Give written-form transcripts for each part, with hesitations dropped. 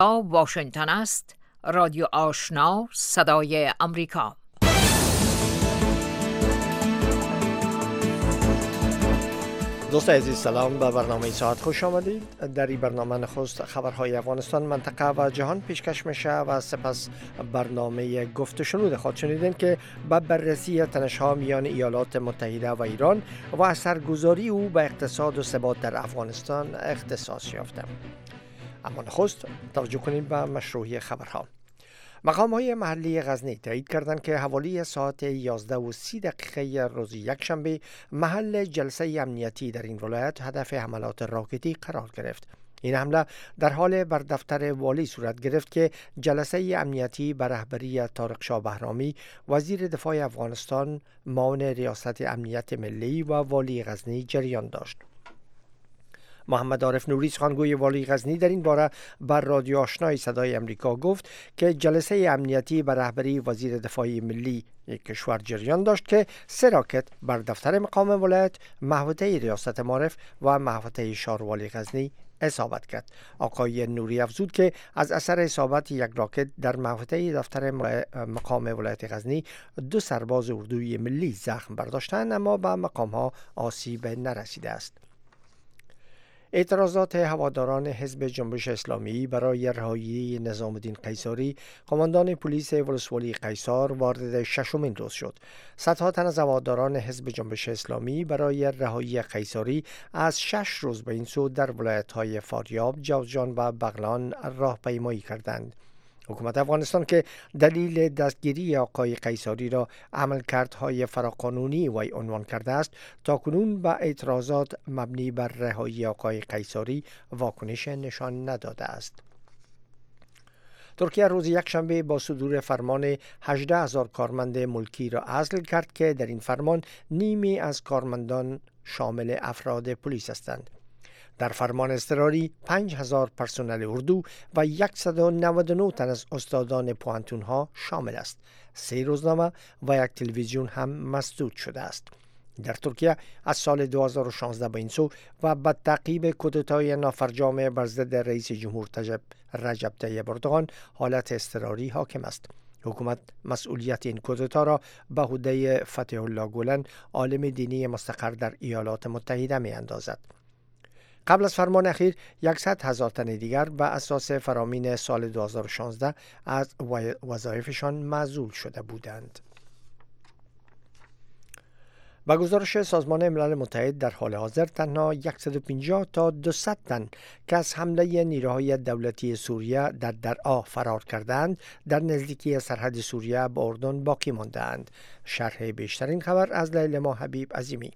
واشنگتن است. رادیو آشنا، صدای امریکا. دوستان عزیز، سلام. به برنامه ساعت خوش آمدید. در این برنامه نخست خبرهای افغانستان، منطقه و جهان پیشکش میشه و سپس برنامه گفت و شنود خواهد شنیدین که به بررسی تنش‌ها میان ایالات متحده و ایران و اثرگذاری او به اقتصاد و ثبات در افغانستان اختصاص یافته. اما نخست توجه کنیم به مشروعی خبرها. مقام‌های محلی غزنی تایید کردند که حوالی ساعت 11:30 روز یکشنبه محل جلسه امنیتی در این ولایت هدف حملات راکتی قرار گرفت. این حمله در حال بر دفتر والی صورت گرفت که جلسه امنیتی به رهبری طارق شاه بهرامی، وزیر دفاع افغانستان، معاون ریاست امنیت ملی و والی غزنی جریان داشت. محمد عارف نوری، سخنگوی والی غزنی، در این باره بر رادیو آشنای صدای امریکا گفت که جلسه امنیتی به رهبری وزیر دفاع ملی کشور جریان داشت که 3 راکت بر دفتر مقام ولایت، محوطه ریاست معارف و محوطه شهر والی غزنی اصابت کرد. آقای نوری افزود که از اثر اصابت یک راکت در محوطه دفتر مقام ولایت غزنی 2 سرباز اردوی ملی زخم برداشتند، اما به مقام‌ها آسیب نرسیده است. اعتراضات هواداران حزب جنبش اسلامی برای رهایی نظام الدین قیصری، قماندان پلیس ولسوالی قیصر، وارد 6مین روز شد. صدها تن از هواداران حزب جنبش اسلامی برای رهایی قیصری از 6 روز به این سو در ولایت‌های فاریاب، جوزجان و بغلان راهپیمایی کردند. حکومت افغانستان که دلیل دستگیری آقای قیصری را عملکردهای فراقانونی وی عنوان کرده است، تاکنون به اعتراضات مبنی بر رهایی آقای قیصری واکنش نشان نداده است. ترکیه روز یکشنبه با صدور فرمان 18,000 کارمند ملکی را عزل کرد که در این فرمان نیمی از کارمندان شامل افراد پلیس هستند. در فرمان اضطراری 5,000 پرسنل اردو و 199 تن از استادان پوهنتون‌ها شامل است. 3 روزنامه و 1 تلویزیون هم مسدود شده است. در ترکیه از سال 2016 به این سو و بعد تعقیب کودتای نافرجام بر ضد رئیس جمهور رجب طیب اردوغان حالت اضطراری حاکم است. حکومت مسئولیت این کودتا را به عهده فتح الله گولن، عالم دینی مستقر در ایالات متحده می اندازد. قبل از فرمان اخیر 100,000 تن دیگر به اساس فرامین سال 2016 از وظایفشان معزول شده بودند. با گزارش سازمان ملل متحد در حال حاضر تنها 150 تا 200 تن که از حمله نیروهای دولتی سوریه در درعا فرار کردند در نزدیکی سرحد سوریه با اردن باقی ماندند. شرح بیشتر این خبر از لیلا حبیب عظیمی.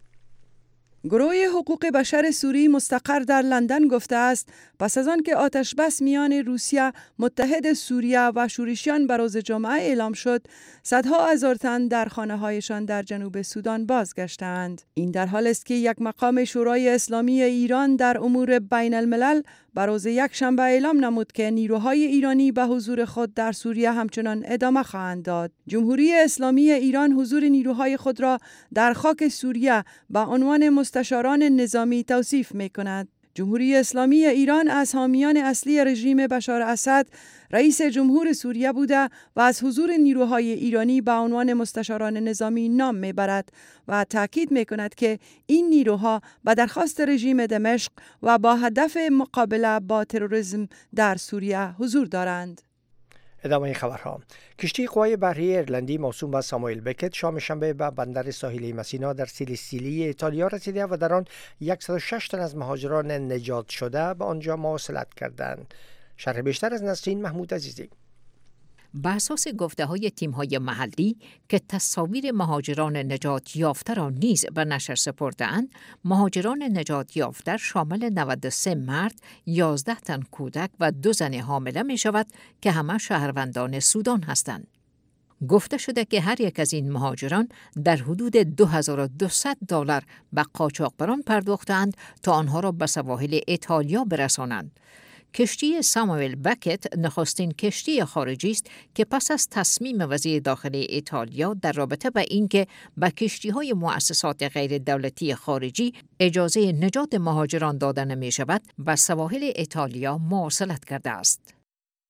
گروه حقوق بشر سوری مستقر در لندن گفته است پس از آن که آتش بس میان روسیه، متحد سوریه و شورشیان به روز جمعه اعلام شد، صدها هزار تن در خانه‌هایشان در جنوب سودان بازگشتند. این در حال است که یک مقام شورای اسلامی ایران در امور بین الملل به روز یکشنبه اعلام نمود که نیروهای ایرانی به حضور خود در سوریه همچنان ادامه خواهند داد. جمهوری اسلامی ایران حضور نیروهای خود را در خاک سوریه به عنوان مستشاران نظامی توصیف می‌کند. جمهوری اسلامی ایران از حامیان اصلی رژیم بشار اسد، رئیس جمهور سوریه بوده و از حضور نیروهای ایرانی به عنوان مستشاران نظامی نام میبرد و تاکید میکند که این نیروها به درخواست رژیم دمشق و با هدف مقابله با تروریسم در سوریه حضور دارند. ادامه خبرها. کشتی قوای بحری ایرلندی موسوم به ساموئل بکت شام شنبه به بندر ساحلی مسینا در سیسیلی ایتالیا رسیده و در آن 106 تن از مهاجران نجات شده به آنجا مواصلت کردند. شرح بیشتر از نسرین محمود عزیزی. بر اساس گفته‌های تیم‌های محلی که تصاویر مهاجران نجات یافته را نیز به نشر سپرده‌اند، مهاجران نجات یافته شامل 93 مرد، 11 تن کودک و 2 زن حامله می‌شود که همه شهروندان سودان هستند. گفته شده که هر یک از این مهاجران در حدود $2200 به قاچاقبران پرداختند تا آنها را به سواحل ایتالیا برسانند. کشتی ساموئل بکت نخستین کشتی خارجی است که پس از تصمیم وزیر داخلی ایتالیا در رابطه با اینکه به کشتی‌های مؤسسات غیر دولتی خارجی اجازه نجات مهاجران داده نمی شود، به سواحل ایتالیا مواصلت کرده است.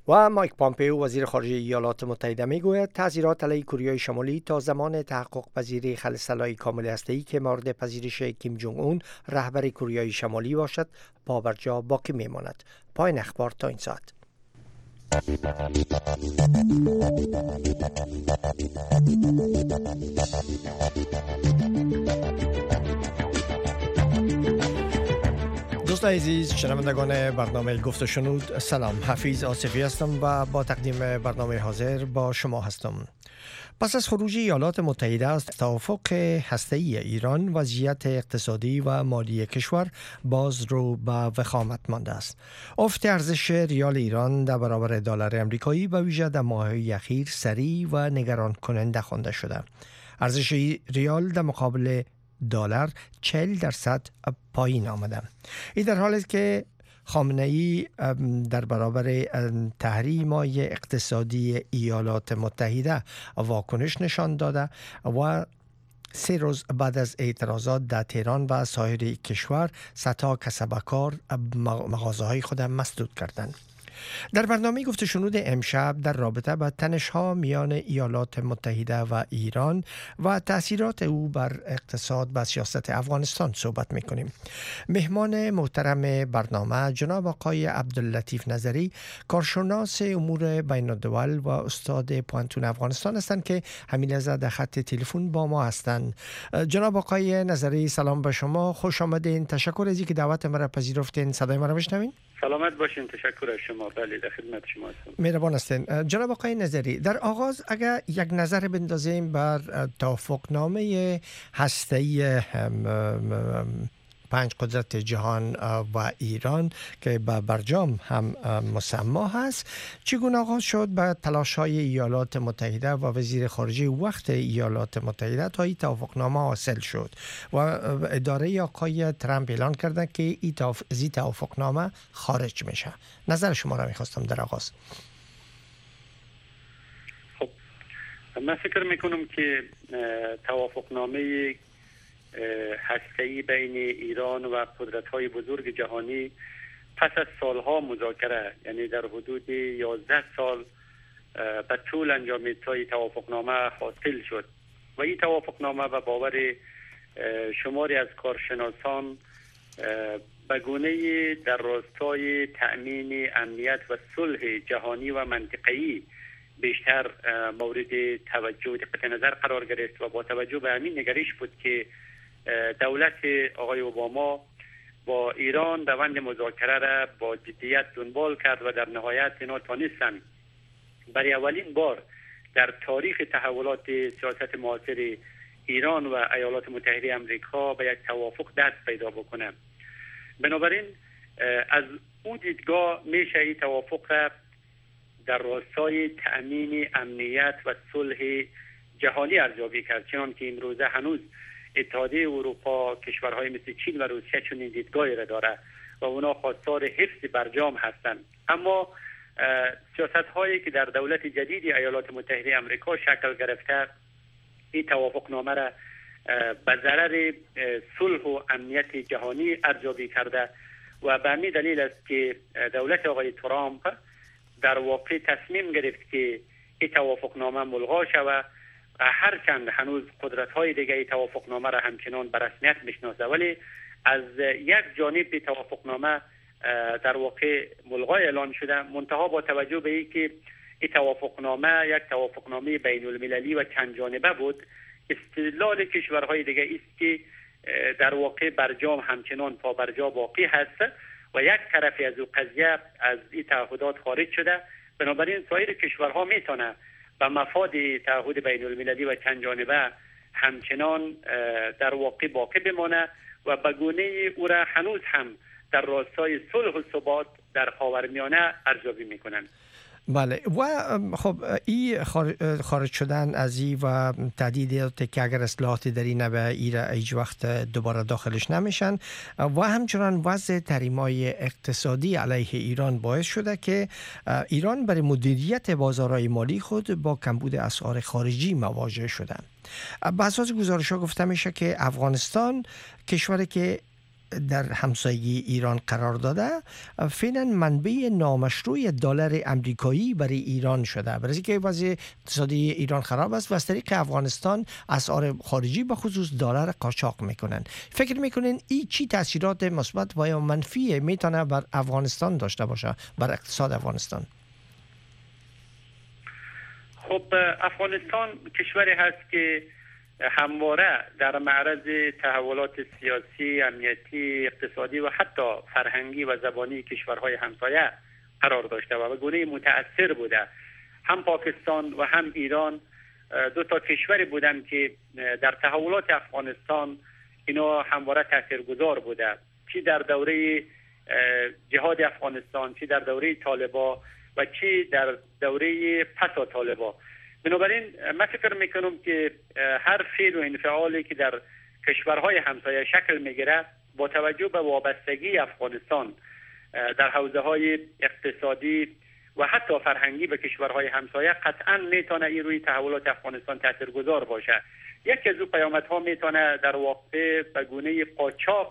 و مایک پامپئو وزیر خارجه ایالات متحده میگوید تحذیرات علیه کره شمالی تا زمان تحقق پذیری خلسلای کامل هسته‌ای که مورد پذیرش کیم جونگ اون رهبر کره شمالی باشد پابرجا باقی میماند. پایان اخبار تا این ساعت. دوستان عزیز، شنوندگان برنامه گفت و شنود، سلام. حفیظ آصفی هستم و با تقدیم برنامه حاضر با شما هستم. پس از خروج ایالات متحده از توافق هسته‌ای ایران، وضعیت اقتصادی و مالی کشور باز رو به وخامت مانده است. افت ارزش ریال ایران در برابر دلار آمریکایی به ویژه در ماه‌های اخیر سریع و نگران کننده خوانده شده. ارزش ریال در مقابل دلار 40% پایین آمده. این در حالی است که خامنه‌ای در برابر تحریم‌های اقتصادی ایالات متحده واکنش نشان داده و 3 روز بعد از اعتراضات در تهران و سایر کشور صدها کسب‌وکار مغازه‌های خود مسدود کردند. در برنامه گفت و شنود امشب در رابطه با تنش‌ها میان ایالات متحده و ایران و تأثیرات او بر اقتصاد و سیاست افغانستان صحبت می‌کنیم. مهمان محترم برنامه جناب آقای عبداللطیف نظری، کارشناس امور بین الدول و استاد پوانتون افغانستان هستند که همین لحظه در خط تلفن با ما هستند. جناب آقای نظری، سلام به شما، خوش آمدین. تشکر از اینکه دعوت مرا پذیرفتین. صدای مرا میشنوین؟ سلامت باشین. تشکر از شما. بله، در خدمت شما هستم. مهربان هستین. جناب آقای نظری، در آغاز اگر یک نظر بندازیم بر توافقنامه هسته‌ای 5 قدرت جهان و ایران که به برجام هم مسما هست، چگونه آغاز شد به تلاش‌های ایالات متحده و وزیر خارجه وقت ایالات متحده تا این توافقنامه حاصل شد و اداره آقای ترامپ اعلان کرده که این توافقنامه خارج میشه؟ نظر شما را میخواستم در آغاز. خب، من فکر میکنم که توافقنامه هسته‌ای بین ایران و قدرت‌های بزرگ جهانی پس از سالها مذاکره، یعنی در حدود 11 سال به طول انجامید تا این توافقنامه حاصل شد و این توافقنامه به باور شماری از کارشناسان به گونه‌ای در راستای تأمین امنیت و صلح جهانی و منطقه‌ای بیشتر مورد توجه و دقت نظر قرار گرفت و با توجه به همین نگرش بود که دولت آقای اوباما با ایران روند مذاکره را با جدیت دنبال کرد و در نهایت اینا تانستند برای اولین بار در تاریخ تحولات سیاست معاصر ایران و ایالات متحده آمریکا به یک توافق دست پیدا بکنه. بنابراین از اون دیدگاه میشه این توافق را در راستای تأمین امنیت و صلح جهانی ارزیابی کرد، چنان که امروزه هنوز اتحادیه اروپا، کشورهای مثل چین و روسیه چنین دیدگاهی را داره و اونا خواستار حفظ برجام هستند. اما سیاست هایی که در دولت جدید ایالات متحده آمریکا شکل گرفته این توافقنامه را به ضرر صلح و امنیت جهانی ارزیابی کرده و به همین دلیل است که دولت آقای ترامپ در واقع تصمیم گرفت که این توافقنامه ملغا شود. هرچند هنوز قدرت‌های دیگه این توافقنامه را همچنان به رسمیت میشناسه، ولی از یک جانب توافقنامه در واقع ملغا اعلان شده، منتها با توجه به اینکه این توافقنامه یک توافقنامه بین المللی و چند جانبه بود، استدلال کشورهای دیگه است که در واقع برجام همچنان پابرجا باقی هست و یک طرفی از این قضیه از این تعهدات خارج شده. بنابراین سایر کشورها میتونه به مفاد تعهد بین المللی و چند جانبه همچنان در واقع باقی بمانه و به گونه او را هنوز هم در راستای صلح و ثبات در خاورمیانه ارزیابی میکنند. بله، و خب این خارج شدن از این و تهدیداتی که اگر اصلاحاتی در این به ایران هیچ وقت دوباره داخلش نمیشن و همچنان وضع تحریم‌های اقتصادی علیه ایران باعث شده که ایران برای مدیریت بازارهای مالی خود با کمبود اسعار خارجی مواجه شده. به اساس گزارش‌ها گفته میشه که افغانستان کشوری که در همسایگی ایران قرار داده فعلا منبع نامشروع دلار امریکایی برای ایران شده، برای اینکه وضع اقتصادی ایران خراب است و از طریق افغانستان اسعار خارجی به خصوص دلار قاچاق میکنن. فکر میکنین این چی تاثیرات مثبت و یا منفی میتونه بر افغانستان داشته باشه، بر اقتصاد افغانستان؟ خب افغانستان کشوری هست که همواره در معرض تحولات سیاسی، امنیتی، اقتصادی و حتی فرهنگی و زبانی کشورهای همسایه قرار داشته و به گونه متأثر بوده. هم پاکستان و هم ایران دو تا کشوری بودند که در تحولات افغانستان اینا همواره تاثیرگذار بوده، چی در دوره جهاد افغانستان، چی در دوره طالبا و چی در دوره پس از طالبا. بنابراین من فکر میکنم که هر فعل و انفعالی که در کشورهای همسایه شکل میگیره با توجه به وابستگی افغانستان در حوزه های اقتصادی و حتی فرهنگی به کشورهای همسایه قطعا میتونه این روی تحولات افغانستان تاثیرگذار باشه. یکی از او پیامدها میتونه در واقع به گونه قاچاق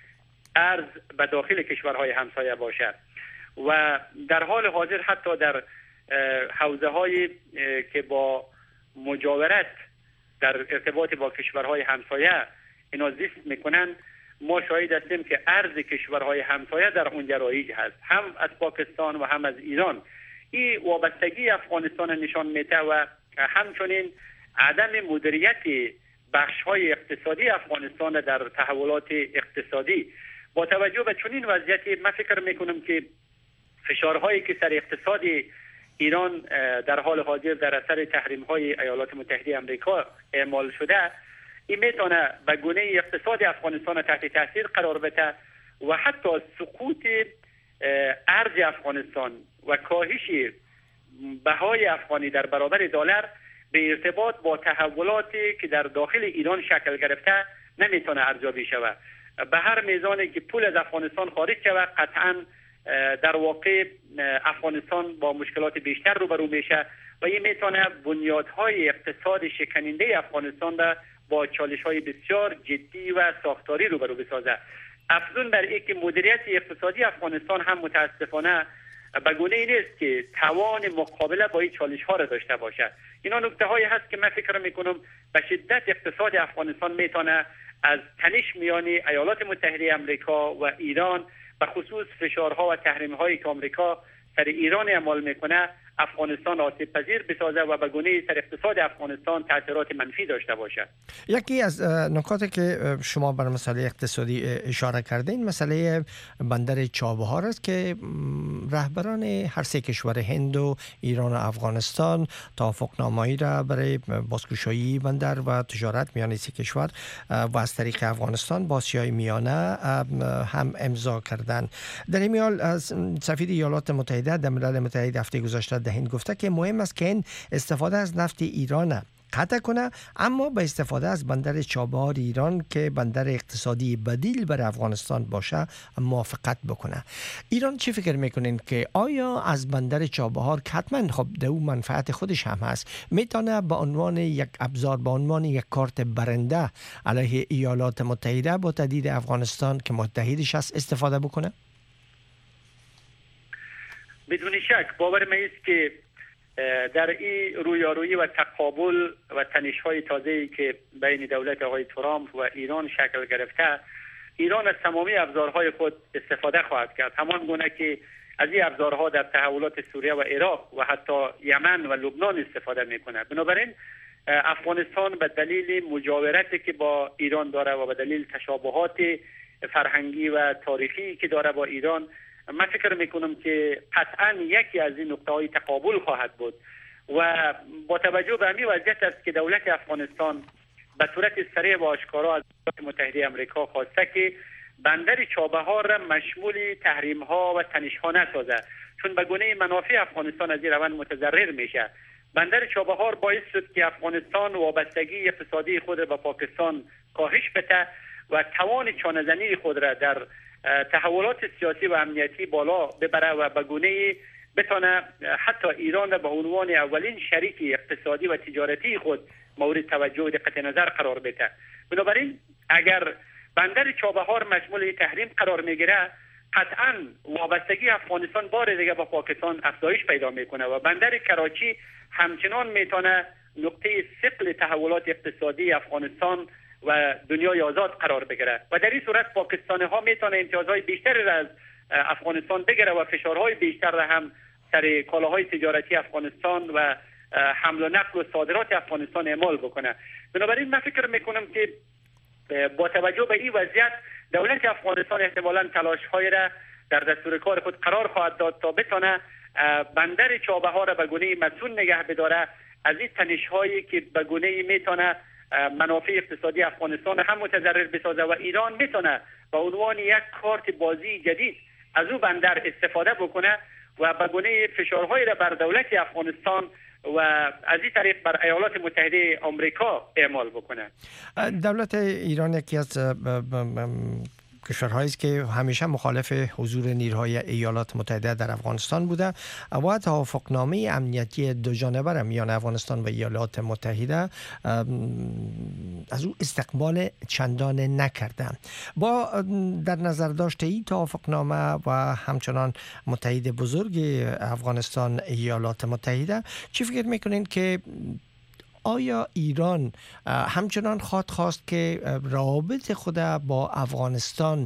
ارز به داخل کشورهای همسایه باشه و در حال حاضر حتی در حوزه هایی که با مجاورت در ارتباط با کشورهای همسایه اینا زیست میکنن، ما شاهد هستیم که ارز کشورهای همسایه در اونجا رایج هست، هم از پاکستان و هم از ایران. این وابستگی افغانستان نشان میده و همچنین عدم مدیریت بخش‌های اقتصادی افغانستان در تحولات اقتصادی. با توجه به چنین وضعیتی من فکر میکنم که فشارهایی که سر اقتصاد ایران در حال حاضر در اثر تحریم‌های ایالات متحده آمریکا اعمال شده، این میتونه به گونه اقتصاد افغانستان تحت تاثیر قرار بده و حتی سقوط ارز افغانستان و کاهش بهای افغانی در برابر دلار به ارتباط با تحولاتی که در داخل ایران شکل گرفته نمیتونه ارزیابی شود. به هر میزانی که پول از افغانستان خارج شود قطعاً در واقع افغانستان با مشکلات بیشتر روبرو میشه و این میتونه بنیادهای اقتصاد شکننده افغانستان را با چالش‌های بسیار جدی و ساختاری روبرو بسازه. افزون بر اینکه مدیریت اقتصادی افغانستان هم متاسفانه به گونه‌ای نیست که توان مقابله با این چالش‌ها را داشته باشه. اینا نکته‌هایی هست که من فکر می‌کنم به شدت اقتصاد افغانستان میتونه از تنش میان ایالات متحده آمریکا و ایران به خصوص فشارها و تحریم‌هایی که آمریکا سر ایران اعمال میکنه افغانستان آسیب پذیر بسازه و به گونه‌ای سر اقتصاد افغانستان تاثیرات منفی داشته باشه. یکی از نکاتی که شما بر مسئله اقتصادی اشاره کردین مسئله بندر چابهار است که رهبران هر سه کشور هند و ایران و افغانستان توافقنامه‌ای را برای بازگشایی بندر و تجارت میان سه کشور و از طریق افغانستان با آسیای میانه هم امضا کردند. در این حال از سفیر ایالات متحده در ملل متحد هفته گذشته در هند گفته که مهم است که این استفاده از نفت ایران قطع کنه، اما به استفاده از بندر چابهار ایران که بندر اقتصادی بدیل بر افغانستان باشه موافقت بکنه. ایران چی فکر میکنین که آیا از بندر چابهار که حتما خب در اون منفعت خودش هم هست میتونه به عنوان یک ابزار، به عنوان یک کارت برنده علیه ایالات متحده با تهدید افغانستان که متحدش هست استفاده بکنه؟ بدون شک باور من است که در این رویارویی و تقابل و تنش‌های تازه‌ای که بین دولت آقای ترامپ و ایران شکل گرفته، ایران از تمامی ابزارهای خود استفاده خواهد کرد، همان گونه که از این ابزارها در تحولات سوریه و عراق و حتی یمن و لبنان استفاده میکنه. بنابراین افغانستان به دلیل مجاورتی که با ایران داره و به دلیل تشابهات فرهنگی و تاریخی که داره با ایران، من فکر میکنم که قطعا یکی از این نقطه‌های تقابل خواهد بود و با توجه به همین وضعیت است که دولت افغانستان به صورت سریع و آشکارا از ایالات متحده آمریکا خواسته که بندر چابهار را مشمول تحریم‌ها و تنش‌ها نسازه، چون به گونه منافع افغانستان از این روند متضرر میشه. بندر چابهار باعث شد که افغانستان وابستگی اقتصادی خود را به پاکستان کاهش بده و توان چانه‌زنی خود را در تحولات سیاسی و امنیتی بالا ببره و به گونه‌ای بتونه حتی ایران را به عنوان اولین شریک اقتصادی و تجارتی خود مورد توجه و دقت نظر قرار بده. بنابراین اگر بندر چابهار مشمول تحریم قرار میگیره، قطعا وابستگی افغانستان بار دیگه با پاکستان افزایش پیدا میکنه و بندر کراچی همچنان میتونه نقطه ثقل تحولات اقتصادی افغانستان و دنیای آزاد قرار بگیره و در این صورت پاکستانی ها میتونه امتیازهای بیشتری را از افغانستان بگیره و فشارهای بیشتر را هم سر کالاهای تجارتی افغانستان و حمل و نقل و صادرات افغانستان اعمال بکنه. بنابراین من فکر میکنم که با توجه به این وضعیت دولت افغانستان احتمالاً تلاش‌های را در دستور کار خود قرار خواهد داد تا بتونه بندر چابهار را به گونه‌ای مصون نگه بداره، از این تنش‌هایی که به گونه‌ای میتونه منافع اقتصادی افغانستان هم متضرر بسازه و ایران میتونه به عنوان یک کارت بازی جدید از او بندر استفاده بکنه و به گونه فشارهای را بر دولت افغانستان و از این طریق بر ایالات متحده آمریکا اعمال بکنه. دولت ایران یکی از کشورهایی است که همیشه مخالف حضور نیروهای ایالات متحده در افغانستان بوده و توافقنامه امنیتی دو جانبه میان افغانستان و ایالات متحده از او استقبال چندان نکرده. با در نظر داشته این توافقنامه و همچنان متحد بزرگ افغانستان ایالات متحده، چی فکر میکنین که آیا ایران همچنان خواست که روابط خود با افغانستان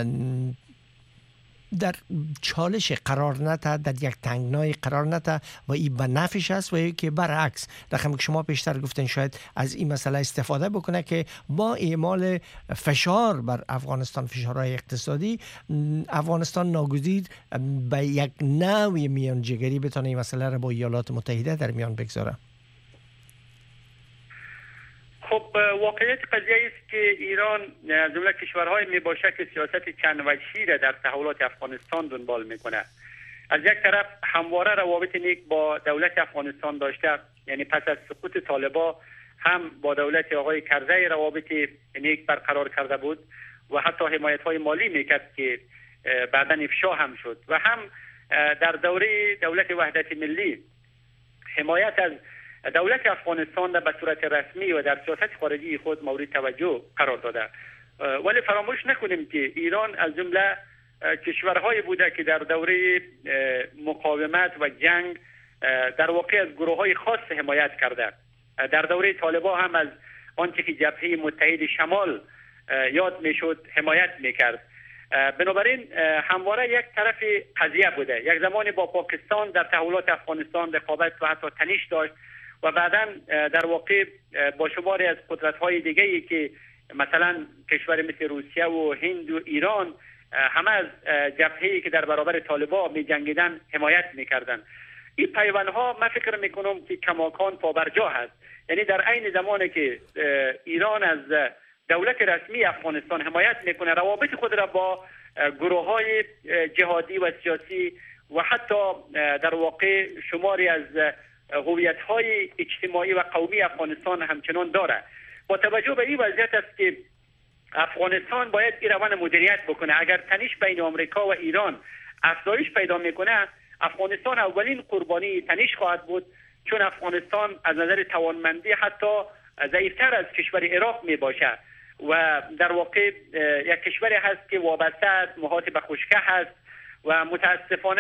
در چالش قرار نده، در یک تنگنای قرار نده و این به نفعش است و که برعکس رقمی که شما پیشتر گفتین شاید از این مسئله استفاده بکنه که با اعمال فشار بر افغانستان، فشارهای اقتصادی، افغانستان ناگزیر به یک نوع میانجیگری بتونه این مسئله را با ایالات متحده در میان بگذاره؟ خب واقعیت قضیه است که ایران از جمله کشورهای میباشه که سیاست چند وجهی را در تحولات افغانستان دنبال میکنه. از یک طرف همواره روابط نیک با دولت افغانستان داشته، یعنی پس از سقوط طالبا هم با دولت آقای کرزی روابط نیک برقرار کرده بود و حتی حمایت‌های مالی میکرد که بعداً افشا هم شد و هم در دوره دولت وحدت ملی حمایت از دولت افغانستان به صورت رسمی و در سیاست خارجی خود مورد توجه قرار داده. ولی فراموش نکنیم که ایران از جمله کشورهای بوده که در دوره مقاومت و جنگ در واقع از گروه‌های خاص حمایت کرده. در دوره طالبا هم از آنچه که جبهه متحد شمال یاد میشد حمایت میکرد. بنابراین همواره یک طرف قضیه بوده. یک زمانی با پاکستان در تحولات افغانستان رقابت و حتی تنش داشت و بعداً در واقع با شماری از قدرت‌های دیگه‌ای که مثلا کشور مثل روسیه و هند و ایران همه از جبهه‌ای که در برابر طالبان می‌جنگیدن حمایت می‌کردند. این پیوندها من فکر می‌کنم که کماکان پابرجا هست. یعنی در عین زمانی که ایران از دولت رسمی افغانستان حمایت می‌کنه، روابط خود را با گروه‌های جهادی و سیاسی و حتی در واقع شماری از هویت‌های اجتماعی و قومی افغانستان همچنان داره. با توجه به این وضعیت است که افغانستان باید این روند مدیریت بکنه. اگر تنش بین آمریکا و ایران افزایش پیدا میکنه، افغانستان اولین قربانی تنش خواهد بود، چون افغانستان از نظر توانمندی حتی ضعیفتر از کشور عراق می باشه و در واقع یک کشوری هست که وابسته است، محاط به خشکی هست و متاسفانه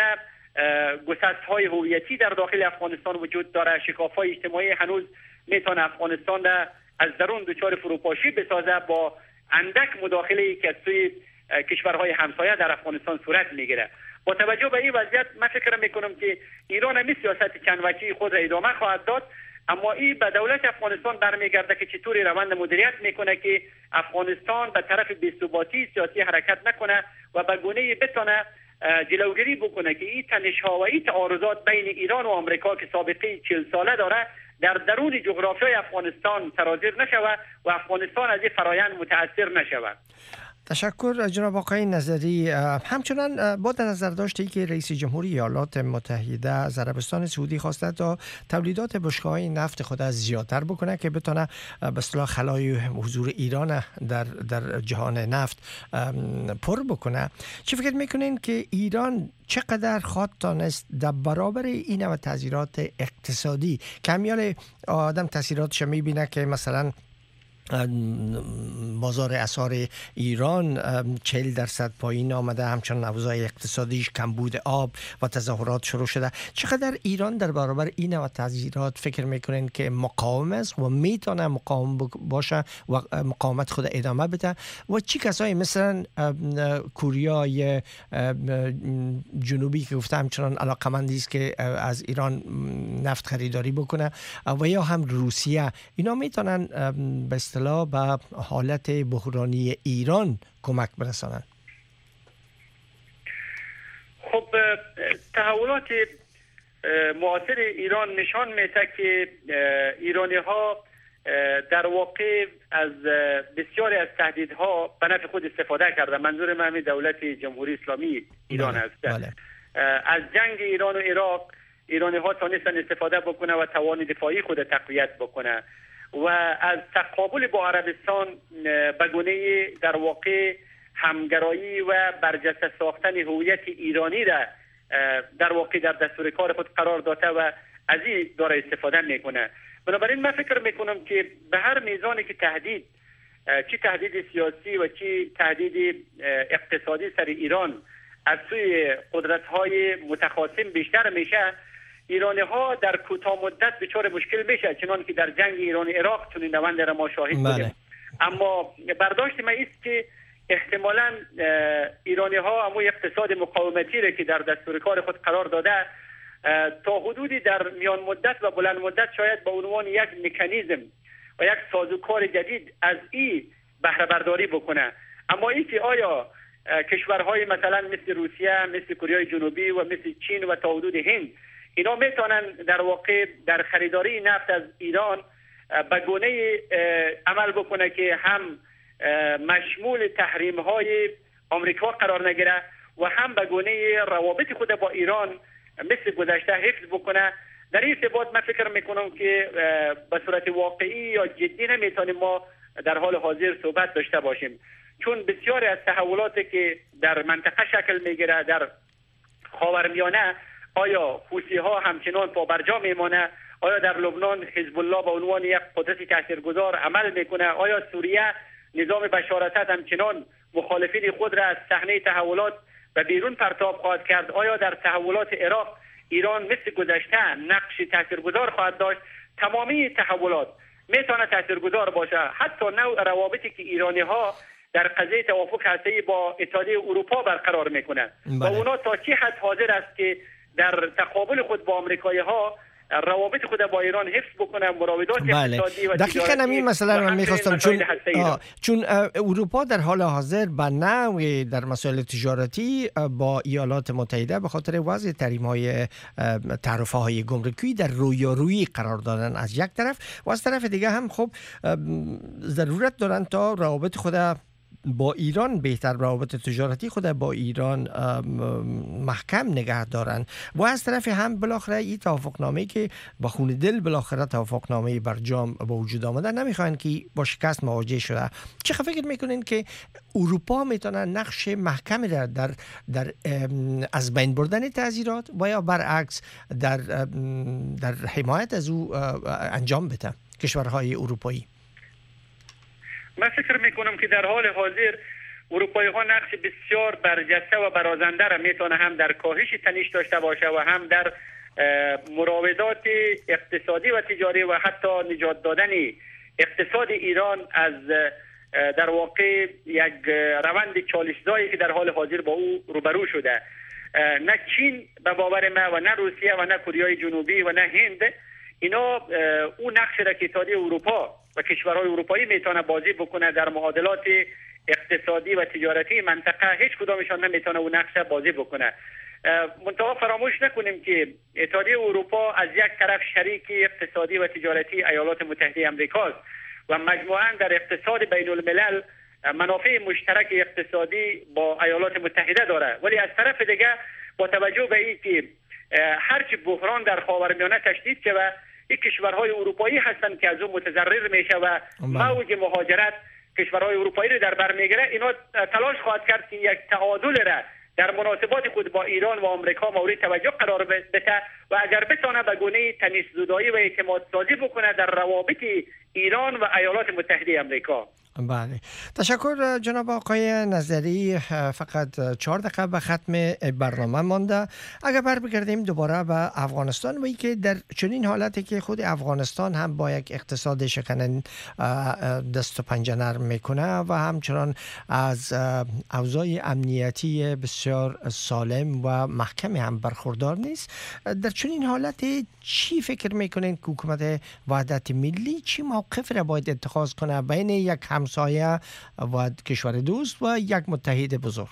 گسست‌های هویتی در داخل افغانستان وجود داره. شکاف‌های اجتماعی هنوز میتونه افغانستان را از درون دچار فروپاشی بسازه با اندک مداخله‌ای که از سوی کشورهای همسایه در افغانستان صورت میگیره. با توجه به این وضعیت من فکر میکنم که ایران هم سیاست چند وجهی خود را ادامه خواهد داد، اما این به دولت افغانستان برمیگرده که چطوری روند مدیریت میکنه که افغانستان به طرف بی‌ثباتی سیاسی حرکت نکنه و به گونه‌ای بتونه جلوگیری بکنه که این تنش‌ها و این تعارضات بین ایران و آمریکا که سابقه 40 ساله داره در درون جغرافیای افغانستان سرازیر نشود و افغانستان از این فرایند متاثر نشود. تشکر جناب آقای نظری. همچنان با در نظر داشته ای که رئیس جمهوری ایالات متحده از عربستان سعودی خواسته تا تولیدات بشکه‌های نفت خود از زیادتر بکنه که بتونه به اصطلاح خلای حضور ایران در جهان نفت پر بکنه. چه فکر میکنین که ایران چقدر خواهد تانست در برابر این و تاثیرات اقتصادی کمیال آدم تاثیراتش میبینه که مثلا بازار اسعار ایران 40% پایین آمده، همچنان اوضاع اقتصادیش، کمبود آب و تظاهرات شروع شده. چقدر ایران در برابر این نوع تغییرات فکر میکنین که مقاوم است و میتونه مقاوم باشه و مقاومت خود ادامه بده و چی کسایی مثلا کوریای جنوبی که گفته همچنان علاقمندی است که از ایران نفت خریداری بکنه و یا هم روسیه، اینا میتونن به اصطلاح به حالت بحرانی ایران کمک برسانند؟ خب تحولات معاصر ایران نشان میده که ایرانی ها در واقع از بسیاری از تهدیدها به نفع خود استفاده کرده. منظور من همین دولت جمهوری اسلامی ایران است. از جنگ ایران و عراق ایرانی ها تونستن استفاده بکنه و توان دفاعی خود تقویت بکنه و از تقابل با عربستان به گونه در واقع همگرایی و برجسته ساختن هویت ایرانی را در واقع در دستور کار خود قرار داده و از این داره استفاده میکنه. بنابراین من فکر میکنم که به هر میزانی که تهدید، چی تهدید سیاسی و چی تهدید اقتصادی سر ایران از سوی قدرت‌های متخاصم بیشتر میشه، ایرانی ها در کوتاه مدت دچار مشکل میشه، چنان که در جنگ ایران عراق چنین روند را ما شاهد بودیم. اما برداشت من است که احتمالاً ایرانی ها همون اقتصاد مقاومتی را که در دستور کار خود قرار داده تا حدودی در میان مدت و بلند مدت شاید به عنوان یک مکانیزم و یک سازوکار جدید از این بهره برداری بکنه. اما این که آیا کشورهای مثلا مثل روسیه، مثل کره جنوبی و مثل چین و تا حدود هند اینا میتونن در واقع در خریداری نفت از ایران به گونه عمل بکنه که هم مشمول تحریم های آمریکا قرار نگیره و هم به گونه روابط خود با ایران مثل گذشته حفظ بکنه. در این ارتباط من فکر میکنم که به صورت واقعی یا جدی نمیتونیم ما در حال حاضر صحبت داشته باشیم، چون بسیاری از تحولاتی که در منطقه شکل میگیره در خاورمیانه، آیا حوثی ها همچنان پابرجا میمانه؟ آیا در لبنان حزب الله به عنوان یک قدرت تاثیرگذار عمل میکنه؟ آیا سوریه نظام بشار اسد همچنان مخالفین خود را از صحنه تحولات به بیرون پرتاب خواهد کرد؟ آیا در تحولات عراق ایران مثل گذشته نقش تاثیرگذار خواهد داشت؟ تمامی تحولات میتونه تاثیرگذار باشه. حتی نوع روابطی که ایرانی ها در قضیه توافق هسته‌ای با اتحادیه اروپا برقرار میکنه و اونا تا چه حد حاضر است که در تقابل خود با آمریکایی ها روابط خود با ایران حفظ بکنه، مراودات اقتصادی و دقیقاً همین مثلا من می‌خواستم، چون اروپا در حال حاضر به نوع در مسائل تجارتی با ایالات متحده به خاطر وضع تحریم‌های تعرفه‌های گمرکی در رویارویی قرار دادن از یک طرف و از طرف دیگه هم خب ضرورت دارن تا روابط خود با ایران بهتر، روابط تجارتی خود با ایران محکم نگه دارن و از طرف هم بالاخره این توافقنامه‌ای که با خون دل بالاخره توافقنامه برجام به وجود آمده نمیخواین که با شکست مواجه شده. چه فکر میکنین که اروپا میتونه نقش محکمی در از بین بردن تعزیرات و یا برعکس در حمایت از او انجام بده کشورهای اروپایی؟ من فکر میکنم که در حال حاضر اروپایی ها نقش بسیار برجسته و برازنده را میتونه هم در کاهش تنش داشته باشه و هم در مراودات اقتصادی و تجاری و حتی نجات دادن اقتصاد ایران از در واقع یک روند چالش‌زایی که در حال حاضر با او روبرو شده. نه چین به باور من و نه روسیه و نه کره جنوبی و نه هند اینا اون نقش را که اتحادیه اروپا و کشورهای اروپایی میتونه بازی بکنه در معادلات اقتصادی و تجارتی منطقه، هیچ کدامشان نمیتونه اون نقش بازی بکنه. منتها فراموش نکنیم که اتحادیه اروپا از یک طرف شریک اقتصادی و تجارتی ایالات متحده آمریکاست و مجموعاً در اقتصاد بین الملل منافع مشترک اقتصادی با ایالات متحده داره، ولی از طرف دیگه با توجه به اینکه هرچی بحران در خاورمیانه تشدید شود، این کشورهای اروپایی هستند که از اون متضرر میشه و موج مهاجرت کشورهای اروپایی رو در بر میگیره. اینا تلاش خواهد کرد که یک تعادل را در مناسبات خود با ایران و آمریکا مورد توجه قرار بده و اگر بتونه به گونه تمیز زدایی و اعتماد سازی بکنه در روابط ایران و ایالات متحده آمریکا. بله، تشکر جناب آقای نظری. فقط 4 دقیقه به ختم برنامه مانده. اگر برگردیم دوباره به افغانستان و اینکه در چنین حالتی که خود افغانستان هم با یک اقتصاد شکنن دست و پنجه نرم میکنه و همچنان از اوضاع امنیتی بسیار سالم و محکم هم برخوردار نیست، در چنین حالتی چی فکر میکنین که حکومت وحدت ملی چی موقف را باید اتخاذ کنه بین یک همسایه و کشور دوست و یک متحد بزرگ؟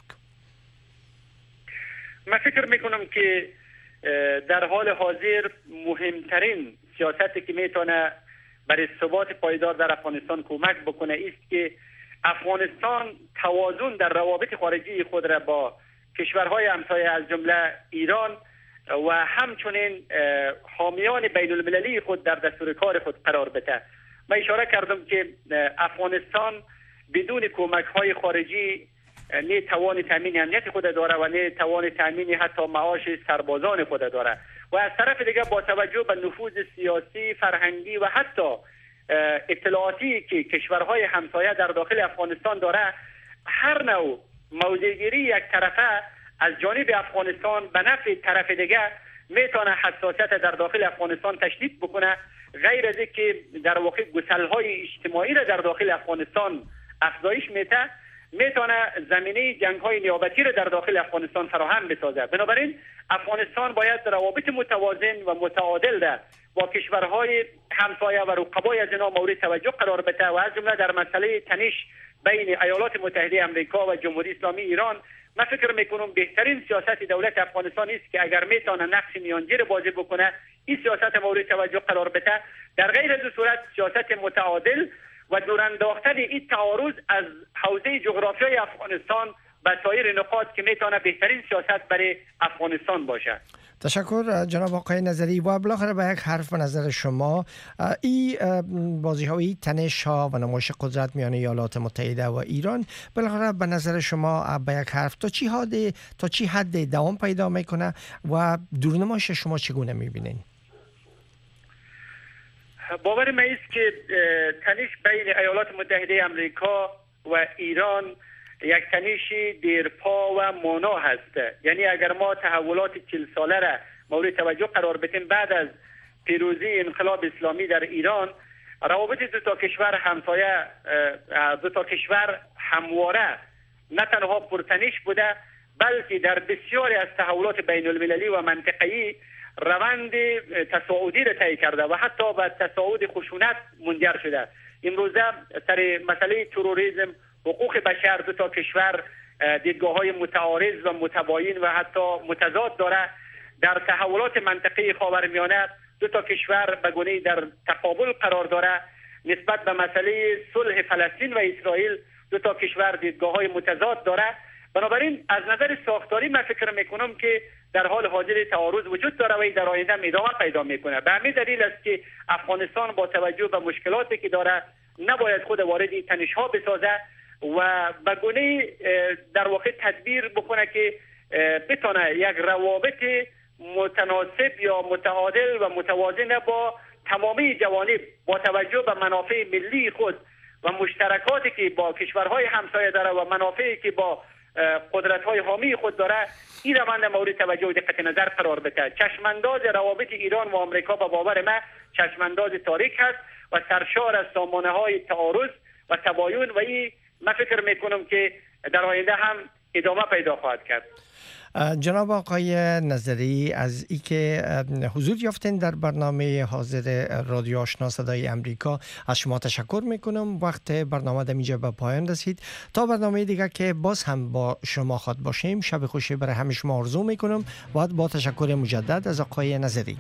من فکر میکنم که در حال حاضر مهمترین سیاستی که میتونه برای ثبات پایدار در افغانستان کمک بکنه است که افغانستان توازن در روابط خارجی خود را با کشورهای همسایه از جمله ایران و همچنین حامیان بین المللی خود در دستور کار خود قرار بده. من اشاره کردم که افغانستان بدون کمک های خارجی نه توان تامین امنیت خود داره و نه توان تامین حتی معاش سربازان خود داره و از طرف دیگه با توجه به نفوذ سیاسی، فرهنگی و حتی اطلاعاتی که کشورهای همسایه در داخل افغانستان داره، هر نوع موضع‌گیری یک طرفه از جانب افغانستان به نفع طرف دیگه میتونه حساسیت در داخل افغانستان تشدید بکنه، غیر از اینکه در واقع گسل‌های اجتماعی را در داخل افغانستان افزایش میتونه زمینه جنگ‌های نیابتی را در داخل افغانستان فراهم بسازه. بنابراین افغانستان باید روابط متوازن و متعادل را با کشورهای همسایه و رقبای از اینا مورد توجه قرار بده و از جمله در مسئله تنش بین ایالات متحده آمریکا و جمهوری اسلامی ایران. من فکر میکنم بهترین سیاست دولت افغانستان است که اگر میتونه نقش میانجی را بازی بکنه این سیاست مورد توجه قرار بده، در غیر از صورت سیاست متعادل و دورانداختن این تعارض از حوزه جغرافیای افغانستان به سایر نقاط که میتونه بهترین سیاست برای افغانستان باشه. تشکر جناب آقای نظری. و بالاخره به یک حرف و نظر شما این بازی های تنش ها و نمایش قدرت میان ایالات متحده و ایران بالاخره به نظر شما به یک حرف تا چی حد دوام پیدا میکنه و دورنمایش شما چگونه میبینین؟ باور من است که تنش بین ایالات متحده آمریکا و ایران یک تنشی دیرپا و مانا هست. یعنی اگر ما تحولات 40 ساله را مورد توجه قرار بدیم، بعد از پیروزی انقلاب اسلامی در ایران، روابط دو تا کشور همسایه، دو تا کشور همواره نه تنها پرتنش بوده بلکه در بسیاری از تحولات بین المللی و منطقه‌ای روند تصاعدی را طی کرده و حتی به تصاعد خشونت منجر شده. امروزه سر مسئله تروریسم، حقوق بشر، دو تا کشور دیدگاه‌های متعارض و متباین و حتی متضاد داره. در تحولات منطقه خاورمیانه دو تا کشور به گونه‌ای در تقابل قرار داره. نسبت به مسئله صلح فلسطین و اسرائیل دو تا کشور دیدگاه‌های متضاد داره. بنابراین از نظر ساختاری من فکر میکنم که در حال حاضر تعارض وجود داره و در آینده ادامه پیدا میکنه. به همین دلیل است که افغانستان با توجه به مشکلاتی که داره نباید خود وارد تنش‌ها بسازه و به گونه در واقع تدبیر بکنه که بتونه یک روابط متناسب یا متعادل و متوازن با تمامی جوانب با توجه به منافع ملی خود و مشترکاتی که با کشورهای همسایه داره و منافعی که با قدرت‌های حامی خود داره، این روند مورد توجه و دقت نظر قرار بده. چشمانداز روابط ایران و آمریکا به باور من چشمانداز تاریک هست و سرشار از سامانه‌های تعارض و تباین و این من فکر میکنم که در آینده هم ادامه پیدا خواهد کرد. جناب آقای نظری، از ای که حضور یافتین در برنامه حاضر رادیو آشنا صدای امریکا از شما تشکر میکنم. وقت برنامه در اینجا به پایان رسید. تا برنامه دیگه که باز هم با شما خواهد باشیم، شب خوشی برای همه شما آرزو میکنم و با تشکر مجدد از آقای نظری.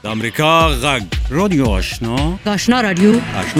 امریکا غږ رادیو آشنا آشنا رادیو